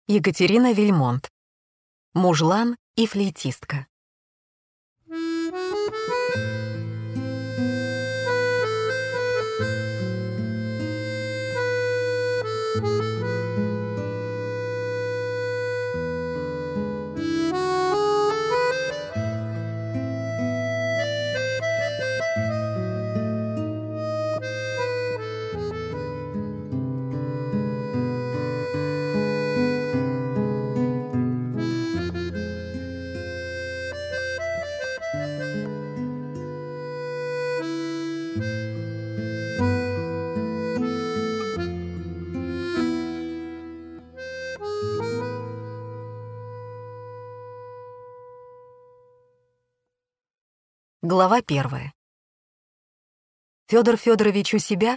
Екатерина Вильмонт. Мужлан и флейтистка. Глава 1. Фёдор Фёдорович у себя?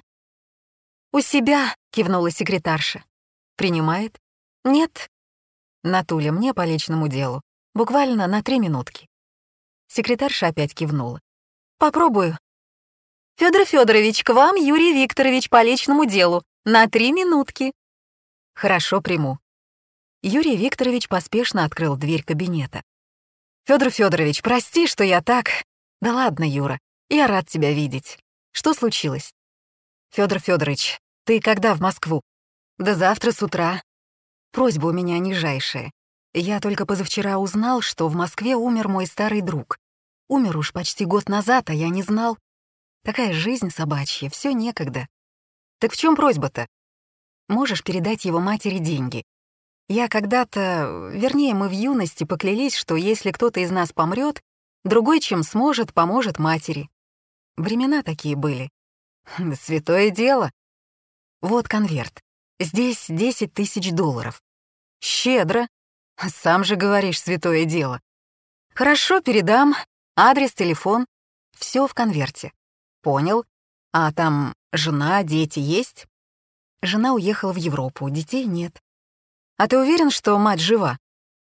У себя, кивнула секретарша. Принимает? Нет. Натуля, мне по личному делу. Буквально на 3 минутки. Секретарша опять кивнула. Попробую. Фёдор Фёдорович, к вам Юрий Викторович по личному делу. На 3 минутки. Хорошо, приму. Юрий Викторович поспешно открыл дверь кабинета. Фёдор Фёдорович, прости, что я так... Да ладно, Юра, я рад тебя видеть. Что случилось? Фёдор Фёдорович, ты когда в Москву? Да завтра с утра. Просьба у меня нижайшая. Я только позавчера узнал, что в Москве умер мой старый друг. Умер уж почти год назад, а я не знал. Такая жизнь собачья, всё некогда. Так в чём просьба-то? Можешь передать его матери деньги. Я когда-то, вернее, мы в юности поклялись, что если кто-то из нас помрёт, другой, чем сможет, поможет матери. Времена такие были. Святое дело. Вот конверт. Здесь $10 000. Щедро. Сам же говоришь, святое дело. Хорошо, передам. Адрес, телефон. Все в конверте. Понял. А там жена, дети есть? Жена уехала в Европу, детей нет. А ты уверен, что мать жива?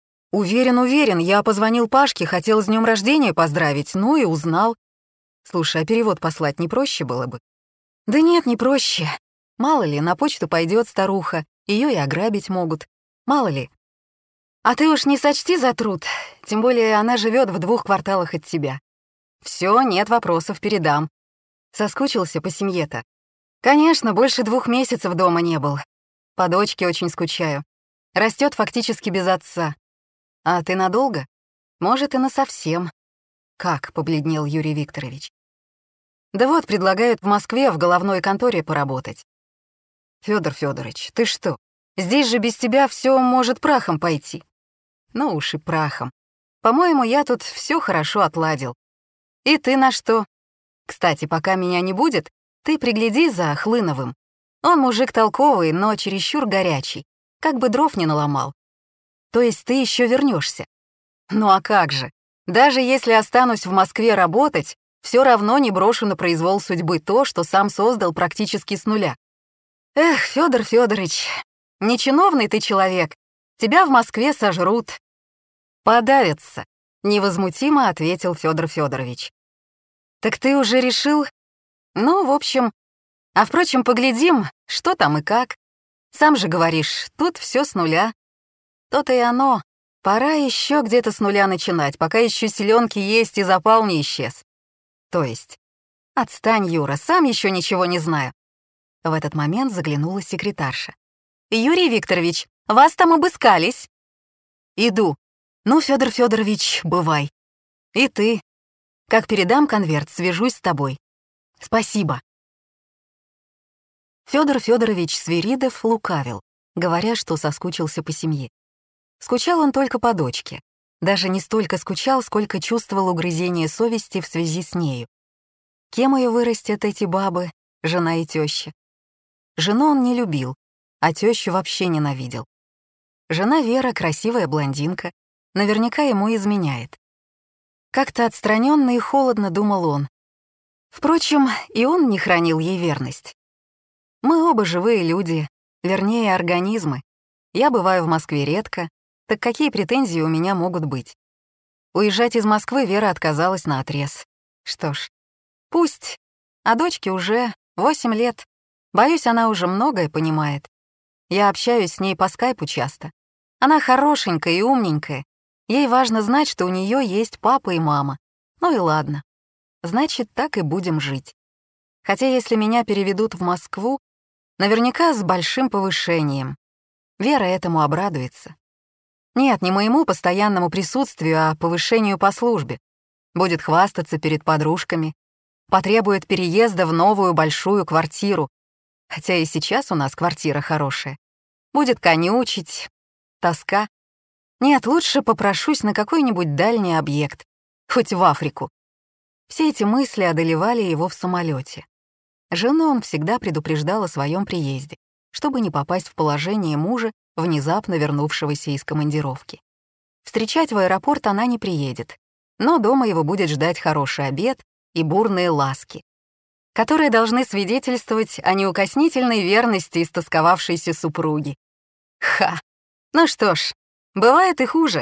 Уверен, я позвонил Пашке, хотел с днем рождения поздравить, ну и узнал. Слушай, а перевод послать не проще было бы? Да нет, не проще. Мало ли, на почту пойдет старуха, ее и ограбить могут. Мало ли. А ты уж не сочти за труд, тем более она живет в 2 кварталах от тебя. Все, нет вопросов, передам. Соскучился по семье-то? Конечно, больше 2 месяцев дома не был. По дочке очень скучаю. Растет фактически без отца. А ты надолго? Может, и насовсем. Как, побледнел Юрий Викторович. Да вот, предлагают в Москве в головной конторе поработать. Фёдор Фёдорович, ты что? Здесь же без тебя все может прахом пойти. Ну уж и прахом. По-моему, я тут все хорошо отладил. И ты на что? Кстати, пока меня не будет, ты пригляди за Хлыновым. Он мужик толковый, но чересчур горячий. Как бы дров не наломал. То есть ты еще вернешься? Ну а как же? Даже если останусь в Москве работать, все равно не брошу на произвол судьбы то, что сам создал практически с нуля. Эх, Фёдор Фёдорович, не чиновный ты человек, тебя в Москве сожрут. Подавятся, невозмутимо ответил Фёдор Фёдорович. Так ты уже решил? Ну, в общем, а впрочем, поглядим, что там и как. Сам же говоришь, тут все с нуля. То-то и оно. Пора еще где-то с нуля начинать, пока еще селенки есть и запал не исчез. То есть? Отстань, Юра, сам еще ничего не знаю. В этот момент заглянула секретарша. Юрий Викторович, вас там обыскались. Иду. Ну, Фёдор Фёдорович, бывай. И ты. Как передам конверт, свяжусь с тобой. Спасибо. Фёдор Фёдорович Свиридов лукавил, говоря, что соскучился по семье. Скучал он только по дочке. Даже не столько скучал, сколько чувствовал угрызение совести в связи с нею. Кем ее вырастят эти бабы, жена и теща? Жену он не любил, а тещу вообще ненавидел. Жена Вера, красивая блондинка, наверняка ему изменяет. Как-то отстраненно и холодно думал он. Впрочем, и он не хранил ей верность. Мы оба живые люди, вернее, организмы. Я бываю в Москве редко, так какие претензии у меня могут быть? Уезжать из Москвы Вера отказалась наотрез. Что ж, пусть. А дочке уже 8 лет. Боюсь, она уже многое понимает. Я общаюсь с ней по скайпу часто. Она хорошенькая и умненькая. Ей важно знать, что у нее есть папа и мама. Ну и ладно. Значит, так и будем жить. Хотя если меня переведут в Москву, наверняка с большим повышением. Вера этому обрадуется. Нет, не моему постоянному присутствию, а повышению по службе. Будет хвастаться перед подружками, потребует переезда в новую большую квартиру, хотя и сейчас у нас квартира хорошая. Будет конючить, тоска. Нет, лучше попрошусь на какой-нибудь дальний объект, хоть в Африку. Все эти мысли одолевали его в самолете. Жену он всегда предупреждал о своем приезде, чтобы не попасть в положение мужа, внезапно вернувшегося из командировки. Встречать в аэропорт она не приедет, но дома его будет ждать хороший обед и бурные ласки, которые должны свидетельствовать о неукоснительной верности истосковавшейся супруги. Ха! Ну что ж, бывает и хуже.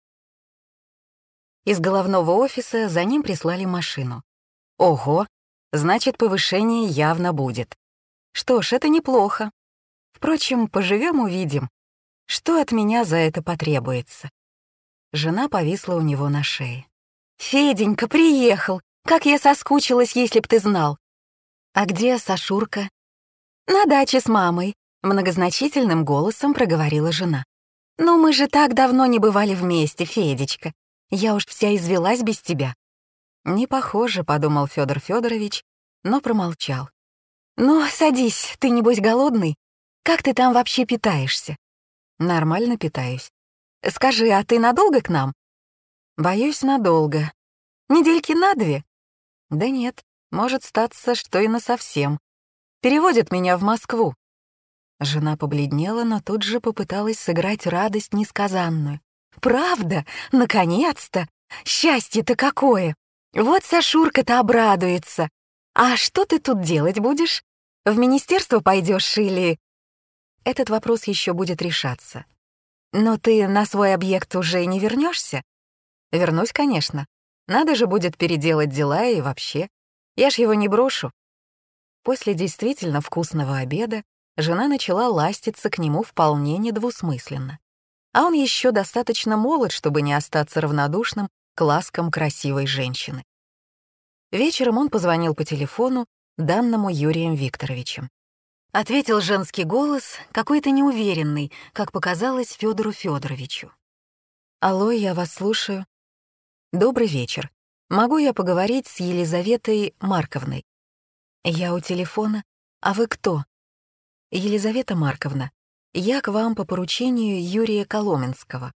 Из головного офиса за ним прислали машину. Ого, значит, повышение явно будет. Что ж, это неплохо. Впрочем, поживем-увидим, что от меня за это потребуется. Жена повисла у него на шее. «Феденька, приехал! Как я соскучилась, если б ты знал!» «А где Сашурка?» «На даче с мамой», — многозначительным голосом проговорила жена. «Но мы же так давно не бывали вместе, Федечка. Я уж вся извелась без тебя». «Не похоже», — подумал Федор Федорович, но промолчал. «Ну, садись, ты небось голодный? Как ты там вообще питаешься?» «Нормально питаюсь. Скажи, а ты надолго к нам?» «Боюсь, надолго. Недельки на 2?» «Да нет, может статься, что и насовсем. Переводят меня в Москву». Жена побледнела, но тут же попыталась сыграть радость несказанную. «Правда? Наконец-то! Счастье-то какое! Вот Сашурка-то обрадуется. А что ты тут делать будешь? В министерство пойдешь или...» Этот вопрос еще будет решаться. «Но ты на свой объект уже не вернешься?» «Вернусь, конечно. Надо же будет переделать дела и вообще. Я ж его не брошу». После действительно вкусного обеда жена начала ластиться к нему вполне недвусмысленно. А он еще достаточно молод, чтобы не остаться равнодушным к ласкам красивой женщины. Вечером он позвонил по телефону, данному Юрием Викторовичем. Ответил женский голос, какой-то неуверенный, как показалось Федору Федоровичу. «Алло, я вас слушаю. Добрый вечер. Могу я поговорить с Елизаветой Марковной?» «Я у телефона. А вы кто?» «Елизавета Марковна, я к вам по поручению Юрия Коломенского».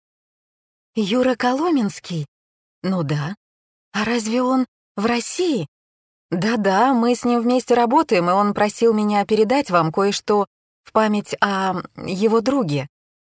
«Юра Коломенский? Ну да. А разве он в России?» «Да-да, мы с ним вместе работаем, и он просил меня передать вам кое-что в память о его друге».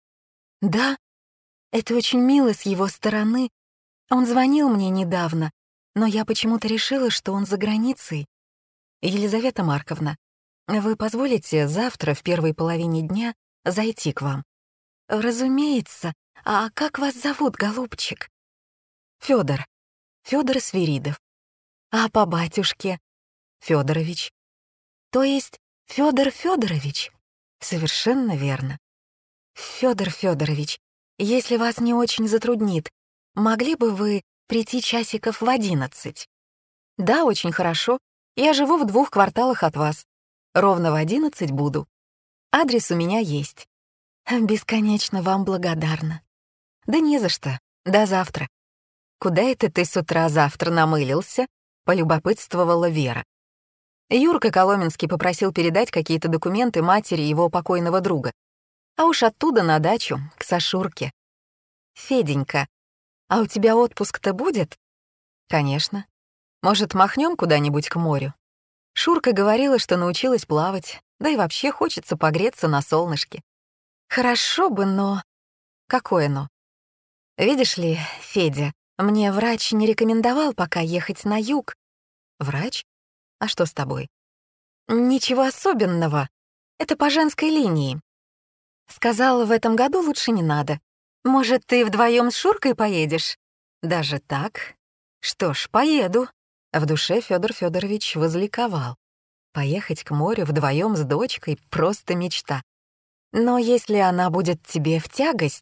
«Да, это очень мило с его стороны. Он звонил мне недавно, но я почему-то решила, что он за границей. Елизавета Марковна, вы позволите завтра в первой половине дня зайти к вам?» «Разумеется. А как вас зовут, голубчик?» «Фёдор. Фёдор Свиридов. А по батюшке?» «Фёдорович». «То есть Фёдор Фёдорович?» «Совершенно верно». «Фёдор Фёдорович, если вас не очень затруднит, могли бы вы прийти часиков в 11?» «Да, очень хорошо. Я живу в 2 кварталах от вас. Ровно в 11 буду. Адрес у меня есть». «Бесконечно вам благодарна». «Да не за что. До завтра». «Куда это ты с утра завтра намылился?» — полюбопытствовала Вера. Юрка Коломенский попросил передать какие-то документы матери его покойного друга. А уж оттуда на дачу, к Сашурке. «Феденька, а у тебя отпуск-то будет?» «Конечно. Может, махнем куда-нибудь к морю?» Шурка говорила, что научилась плавать, да и вообще хочется погреться на солнышке. «Хорошо бы, но...» «Какое но?» «Видишь ли, Федя, мне врач не рекомендовал пока ехать на юг». «Врач? А что с тобой?» «Ничего особенного. Это по женской линии. Сказала, в этом году лучше не надо. Может, ты вдвоем с Шуркой поедешь?» «Даже так? Что ж, поеду». В душе Федор Федорович возликовал. Поехать к морю вдвоем с дочкой — просто мечта. «Но если она будет тебе в тягость,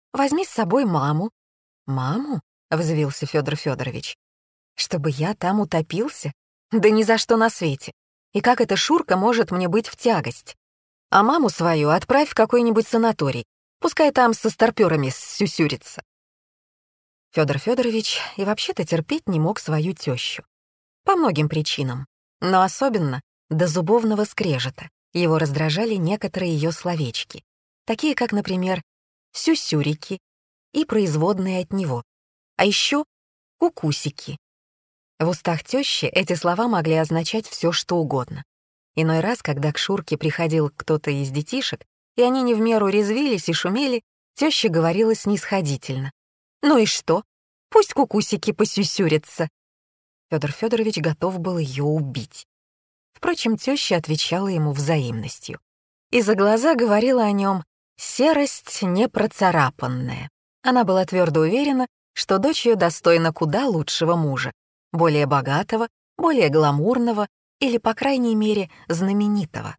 Возьми с собой маму». «Маму?» — взвился Федор Федорович. «Чтобы я там утопился? Да ни за что на свете. И как эта Шурка может мне быть в тягость? А маму свою отправь в какой-нибудь санаторий. Пускай там со старпёрами сюсюрится». Федор Федорович и вообще-то терпеть не мог свою тещу. По многим причинам, но особенно до зубовного скрежета его раздражали некоторые ее словечки, такие как, например, «сюсюрики» и производные от него, а еще «кукусики». В устах тещи эти слова могли означать все, что угодно. Иной раз, когда к Шурке приходил кто-то из детишек, и они не в меру резвились и шумели, теща говорила снисходительно: «Ну и что? Пусть кукусики посюсюрятся». Федор Федорович готов был ее убить. Впрочем, теща отвечала ему взаимностью. И за глаза говорила о нем «серость непроцарапанная». Она была твердо уверена, что дочь ее достойна куда лучшего мужа, более богатого, более гламурного или, по крайней мере, знаменитого.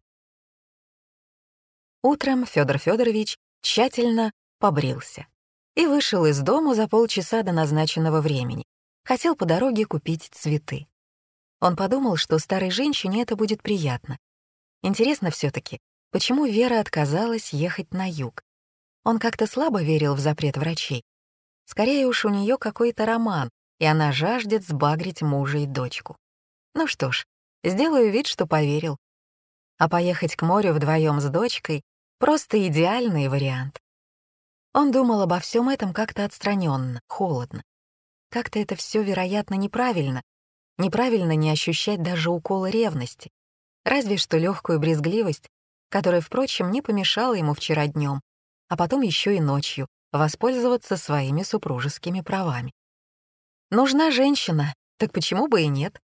Утром Федор Федорович тщательно побрился и вышел из дому за полчаса до назначенного времени. Хотел по дороге купить цветы. Он подумал, что старой женщине это будет приятно. Интересно все-таки, почему Вера отказалась ехать на юг? Он как-то слабо верил в запрет врачей. Скорее уж у нее какой-то роман, и она жаждет сбагрить мужа и дочку. Ну что ж, сделаю вид, что поверил. А поехать к морю вдвоем с дочкой — просто идеальный вариант. Он думал обо всем этом как-то отстраненно, холодно. Как-то это все, вероятно, неправильно. Неправильно не ощущать даже укола ревности. Разве что легкую брезгливость, которая, впрочем, не помешала ему вчера днем, а потом еще и ночью воспользоваться своими супружескими правами. Нужна женщина, так почему бы и нет?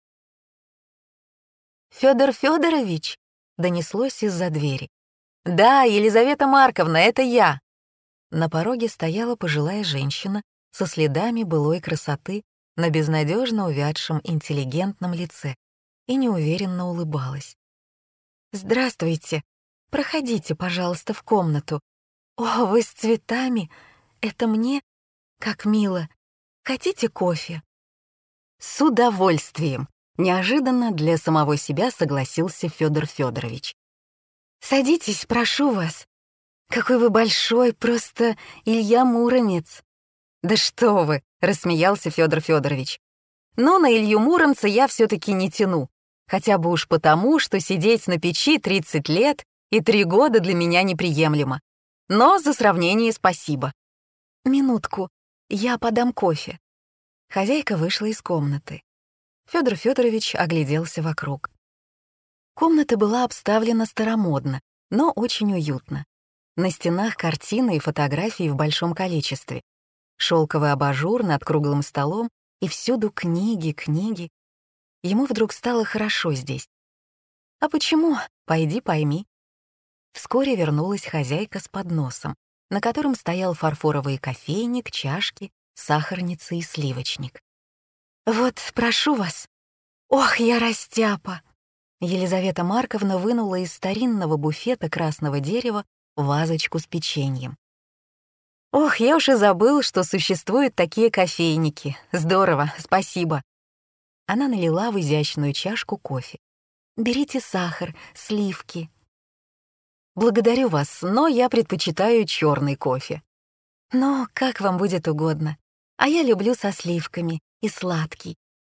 «Федор Федорович!» — донеслось из-за двери. «Да, Елизавета Марковна, это я!» На пороге стояла пожилая женщина со следами былой красоты на безнадежно увядшем интеллигентном лице и неуверенно улыбалась. «Здравствуйте. Проходите, пожалуйста, в комнату. О, вы с цветами. Это мне? Как мило. Хотите кофе?» «С удовольствием», — неожиданно для самого себя согласился Федор Федорович. «Садитесь, прошу вас. Какой вы большой, просто Илья Муромец». «Да что вы!» — рассмеялся Федор Федорович. «Но на Илью Муромца я все-таки не тяну, хотя бы уж потому, что сидеть на печи 30 лет и 3 года для меня неприемлемо. Но за сравнение спасибо». «Минутку, я подам кофе». Хозяйка вышла из комнаты. Федор Федорович огляделся вокруг. Комната была обставлена старомодно, но очень уютно. На стенах картины и фотографии в большом количестве. Шелковый абажур над круглым столом и всюду книги, книги. Ему вдруг стало хорошо здесь. А почему? Пойди пойми. Вскоре вернулась хозяйка с подносом, на котором стоял фарфоровый кофейник, чашки, сахарница и сливочник. «Вот, прошу вас. Ох, я растяпа!» Елизавета Марковна вынула из старинного буфета красного дерева вазочку с печеньем. «Ох, я уж и забыл, что существуют такие кофейники. Здорово, спасибо». Она налила в изящную чашку кофе. «Берите сахар, сливки». «Благодарю вас, но я предпочитаю черный кофе». «Но как вам будет угодно. А я люблю со сливками и сладкий».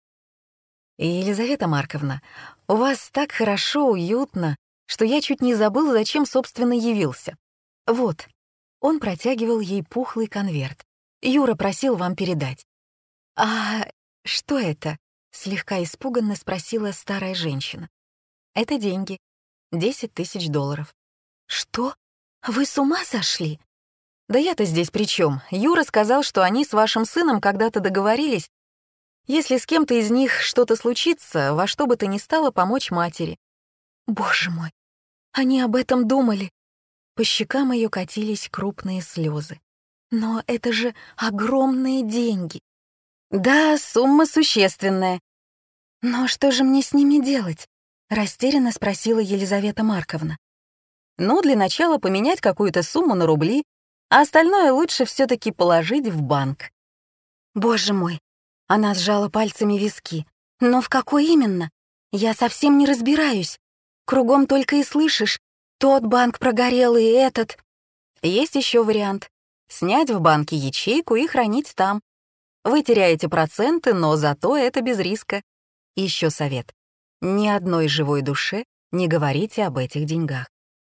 «Елизавета Марковна, у вас так хорошо, уютно, что я чуть не забыл, зачем, собственно, явился. Вот». Он протягивал ей пухлый конверт. «Юра просил вам передать». «А что это?» — слегка испуганно спросила старая женщина. «Это деньги. 10 000 долларов». «Что? Вы с ума сошли?» «Да я-то здесь при чем? Юра сказал, что они с вашим сыном когда-то договорились, если с кем-то из них что-то случится, во что бы то ни стало помочь матери». «Боже мой, они об этом думали». По щекам ее катились крупные слезы. «Но это же огромные деньги». «Да, сумма существенная». «Но что же мне с ними делать?» — растерянно спросила Елизавета Марковна. «Ну, для начала поменять какую-то сумму на рубли, А остальное лучше все-таки положить в банк. Боже мой, она сжала пальцами виски. Но в какой именно? Я совсем не разбираюсь. Кругом только и слышишь. Тот банк прогорел и этот. Есть еще вариант. Снять в банке ячейку и хранить там. Вы теряете проценты, но зато это без риска. Еще совет. Ни одной живой душе не говорите об этих деньгах.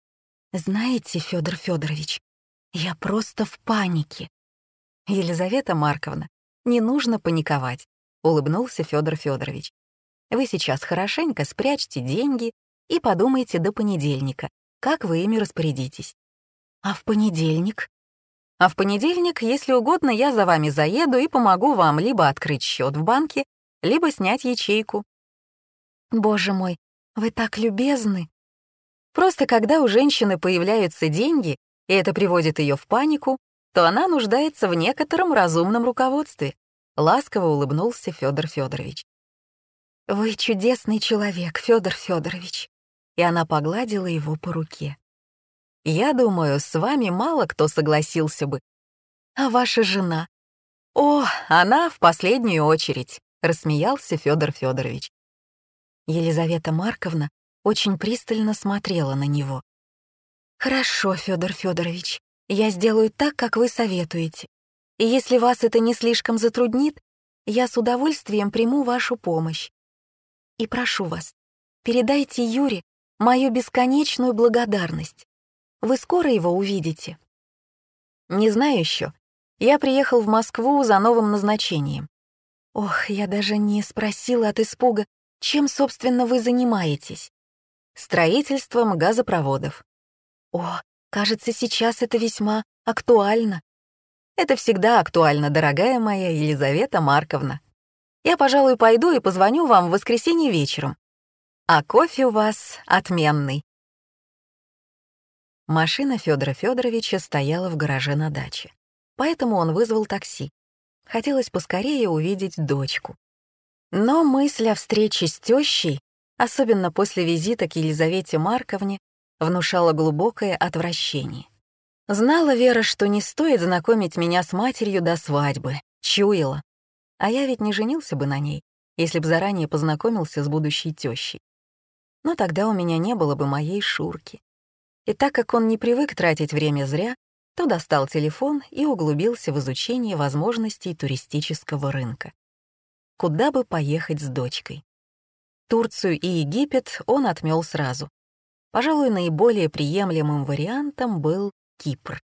Знаете, Федор Федорович, я просто в панике. Елизавета Марковна, не нужно паниковать, улыбнулся Федор Федорович. Вы сейчас хорошенько спрячьте деньги и подумайте до понедельника, как вы ими распорядитесь. А в понедельник? А в понедельник, если угодно, я за вами заеду и помогу вам либо открыть счет в банке, либо снять ячейку. Боже мой, вы так любезны. Просто когда у женщины появляются деньги, и это приводит ее в панику, то она нуждается в некотором разумном руководстве. Ласково улыбнулся Федор Федорович. Вы чудесный человек, Федор Федорович. И она погладила его по руке. Я думаю, с вами мало кто согласился бы. А ваша жена? О, она в последнюю очередь, рассмеялся Федор Федорович. Елизавета Марковна очень пристально смотрела на него. «Хорошо, Федор Федорович, я сделаю так, как вы советуете. И если вас это не слишком затруднит, я с удовольствием приму вашу помощь. И прошу вас, передайте Юре мою бесконечную благодарность. Вы скоро его увидите?» «Не знаю еще. Я приехал в Москву за новым назначением». «Ох, я даже не спросила от испуга, чем, собственно, вы занимаетесь?» «Строительством газопроводов». «О, кажется, сейчас это весьма актуально». «Это всегда актуально, дорогая моя Елизавета Марковна. Я, пожалуй, пойду и позвоню вам в воскресенье вечером. А кофе у вас отменный». Машина Федора Федоровича стояла в гараже на даче, поэтому он вызвал такси. Хотелось поскорее увидеть дочку. Но мысль о встрече с тещей, особенно после визита к Елизавете Марковне, внушала глубокое отвращение. Знала Вера, что не стоит знакомить меня с матерью до свадьбы, чуяла. А я ведь не женился бы на ней, если б заранее познакомился с будущей тещей. Но тогда у меня не было бы моей Шурки. И так как он не привык тратить время зря, то достал телефон и углубился в изучение возможностей туристического рынка. Куда бы поехать с дочкой? Турцию и Египет он отмёл сразу. Пожалуй, наиболее приемлемым вариантом был Кипр.